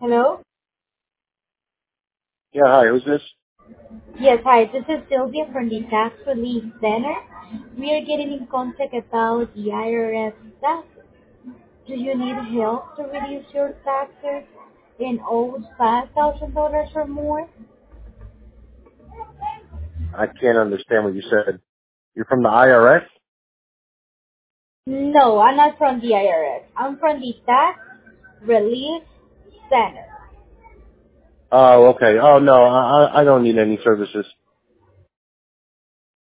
Hello? Yeah, hi, who's this? Yes, hi. This is Sylvia from the Tax Relief Center. We are getting in contact about the IRS taxes. Do you need help to reduce your taxes and owes $5,000 or more? I can't understand what you said. You're from the IRS? No, I'm not from the IRS. I'm from the Tax Relief Center. Oh, okay. Oh, no, I don't need any services.